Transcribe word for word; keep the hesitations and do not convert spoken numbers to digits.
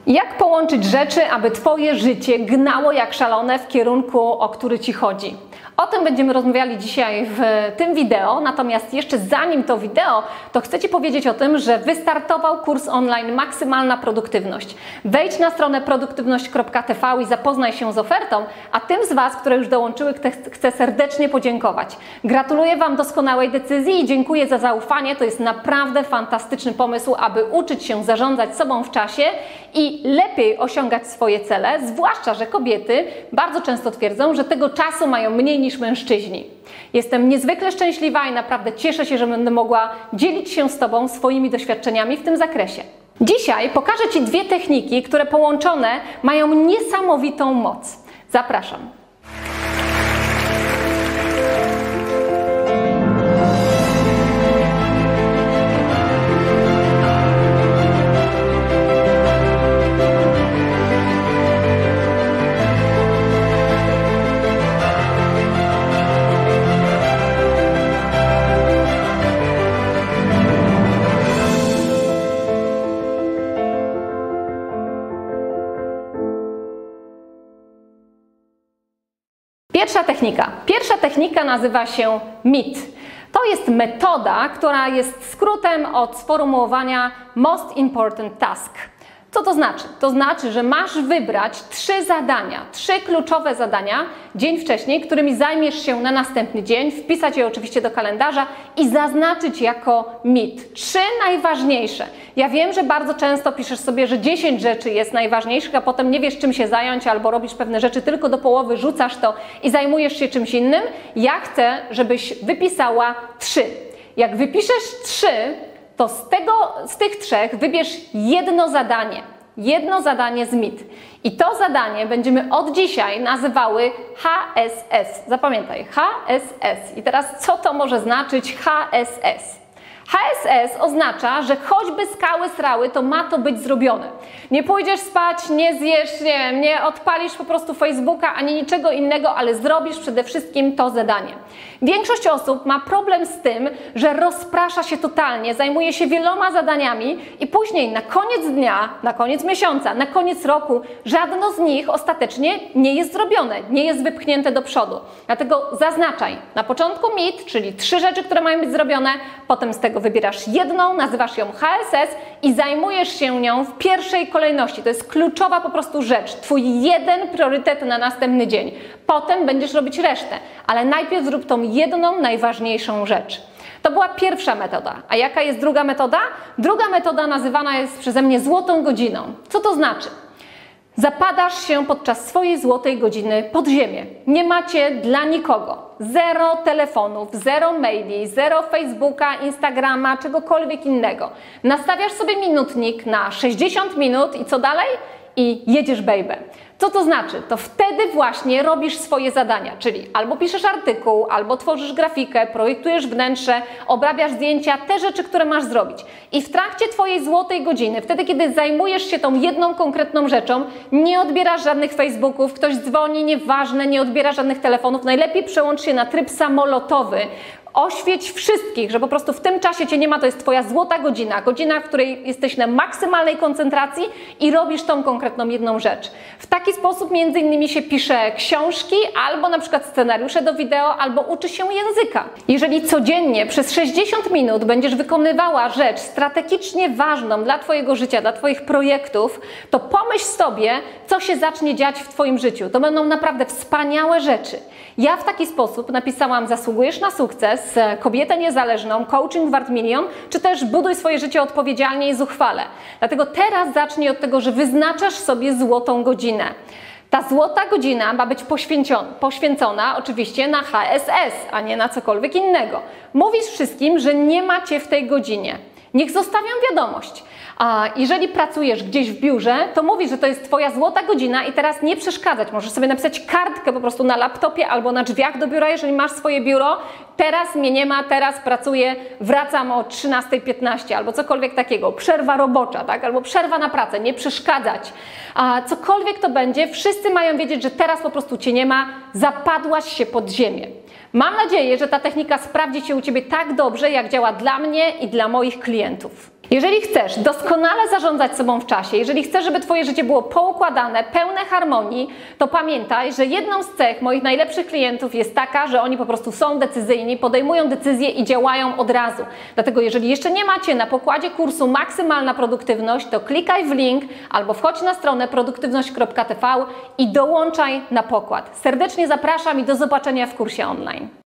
Jak połączyć rzeczy, aby Twoje życie gnało jak szalone w kierunku, o który Ci chodzi? O tym będziemy rozmawiali dzisiaj w tym wideo, natomiast jeszcze zanim to wideo, to chcę Ci powiedzieć o tym, że wystartował kurs online Maksymalna Produktywność. Wejdź na stronę produktywność kropka t v i zapoznaj się z ofertą, a tym z Was, które już dołączyły, chcę serdecznie podziękować. Gratuluję Wam doskonałej decyzji i dziękuję za zaufanie. To jest naprawdę fantastyczny pomysł, aby uczyć się zarządzać sobą w czasie i lepiej osiągać swoje cele, zwłaszcza że kobiety bardzo często twierdzą, że tego czasu mają mniej niż mężczyźni. Jestem niezwykle szczęśliwa i naprawdę cieszę się, że będę mogła dzielić się z Tobą swoimi doświadczeniami w tym zakresie. Dzisiaj pokażę Ci dwie techniki, które połączone mają niesamowitą moc. Zapraszam. Pierwsza technika. Pierwsza technika nazywa się M I T. To jest metoda, która jest skrótem od sformułowania Most Important Task. Co to znaczy? To znaczy, że masz wybrać trzy zadania, trzy kluczowe zadania dzień wcześniej, którymi zajmiesz się na następny dzień, wpisać je oczywiście do kalendarza i zaznaczyć jako M I T. Trzy najważniejsze. Ja wiem, że bardzo często piszesz sobie, że dziesięć rzeczy jest najważniejszych, a potem nie wiesz, czym się zająć, albo robisz pewne rzeczy tylko do połowy, rzucasz to i zajmujesz się czymś innym. Ja chcę, żebyś wypisała trzy. Jak wypiszesz trzy, to z, tego, z tych trzech wybierz jedno zadanie. Jedno zadanie z M I T. I to zadanie będziemy od dzisiaj nazywały H S S. Zapamiętaj, H S S. I teraz co to może znaczyć H S S? H S S oznacza, że choćby skały srały, to ma to być zrobione. Nie pójdziesz spać, nie zjesz, nie wiem, nie odpalisz po prostu Facebooka ani niczego innego, ale zrobisz przede wszystkim to zadanie. Większość osób ma problem z tym, że rozprasza się totalnie, zajmuje się wieloma zadaniami i później na koniec dnia, na koniec miesiąca, na koniec roku żadno z nich ostatecznie nie jest zrobione, nie jest wypchnięte do przodu. Dlatego zaznaczaj na początku M I T, czyli trzy rzeczy, które mają być zrobione, potem z tego wybierasz jedną, nazywasz ją H S S i zajmujesz się nią w pierwszej kolejności. To jest kluczowa po prostu rzecz, Twój jeden priorytet na następny dzień. Potem będziesz robić resztę, ale najpierw zrób tą jedną najważniejszą rzecz. To była pierwsza metoda. A jaka jest druga metoda? Druga metoda nazywana jest przeze mnie złotą godziną. Co to znaczy? Zapadasz się podczas swojej złotej godziny pod ziemię. Nie macie dla nikogo. Zero telefonów, zero maili, zero Facebooka, Instagrama, czegokolwiek innego. Nastawiasz sobie minutnik na sześćdziesiąt minut i co dalej? I jedziesz baby. Co to znaczy? To wtedy właśnie robisz swoje zadania, czyli albo piszesz artykuł, albo tworzysz grafikę, projektujesz wnętrze, obrabiasz zdjęcia, te rzeczy, które masz zrobić. I w trakcie Twojej złotej godziny, wtedy kiedy zajmujesz się tą jedną konkretną rzeczą, nie odbierasz żadnych Facebooków, ktoś dzwoni, nieważne, nie odbierasz żadnych telefonów, najlepiej przełącz się na tryb samolotowy. Oświeć wszystkich, że po prostu w tym czasie Cię nie ma, to jest Twoja złota godzina, godzina, w której jesteś na maksymalnej koncentracji i robisz tą konkretną jedną rzecz. W taki sposób między innymi się pisze książki, albo na przykład scenariusze do wideo, albo uczy się języka. Jeżeli codziennie przez sześćdziesiąt minut będziesz wykonywała rzecz strategicznie ważną dla Twojego życia, dla Twoich projektów, to pomyśl sobie, co się zacznie dziać w Twoim życiu. To będą naprawdę wspaniałe rzeczy. Ja w taki sposób napisałam Zasługujesz na sukces, Kobietę niezależną, Coaching wart milion, czy też Buduj swoje życie odpowiedzialnie i zuchwale. Dlatego teraz zacznij od tego, że wyznaczasz sobie złotą godzinę. Ta złota godzina ma być poświęcona, poświęcona oczywiście na H S S, a nie na cokolwiek innego. Mówisz wszystkim, że nie macie w tej godzinie. Niech zostawią wiadomość. A jeżeli pracujesz gdzieś w biurze, to mówisz, że to jest Twoja złota godzina i teraz nie przeszkadzać. Możesz sobie napisać kartkę po prostu na laptopie albo na drzwiach do biura, jeżeli masz swoje biuro. Teraz mnie nie ma, teraz pracuję, wracam o trzynastej piętnaście albo cokolwiek takiego. Przerwa robocza, tak? Albo przerwa na pracę, nie przeszkadzać. A cokolwiek to będzie, wszyscy mają wiedzieć, że teraz po prostu Cię nie ma, zapadłaś się pod ziemię. Mam nadzieję, że ta technika sprawdzi się u Ciebie tak dobrze, jak działa dla mnie i dla moich klientów. Jeżeli chcesz doskonale zarządzać sobą w czasie, jeżeli chcesz, żeby Twoje życie było poukładane, pełne harmonii, to pamiętaj, że jedną z cech moich najlepszych klientów jest taka, że oni po prostu są decyzyjni, podejmują decyzje i działają od razu. Dlatego jeżeli jeszcze nie macie na pokładzie kursu Maksymalna Produktywność, to klikaj w link albo wchodź na stronę produktywność kropka t v i dołączaj na pokład. Serdecznie zapraszam i do zobaczenia w kursie online.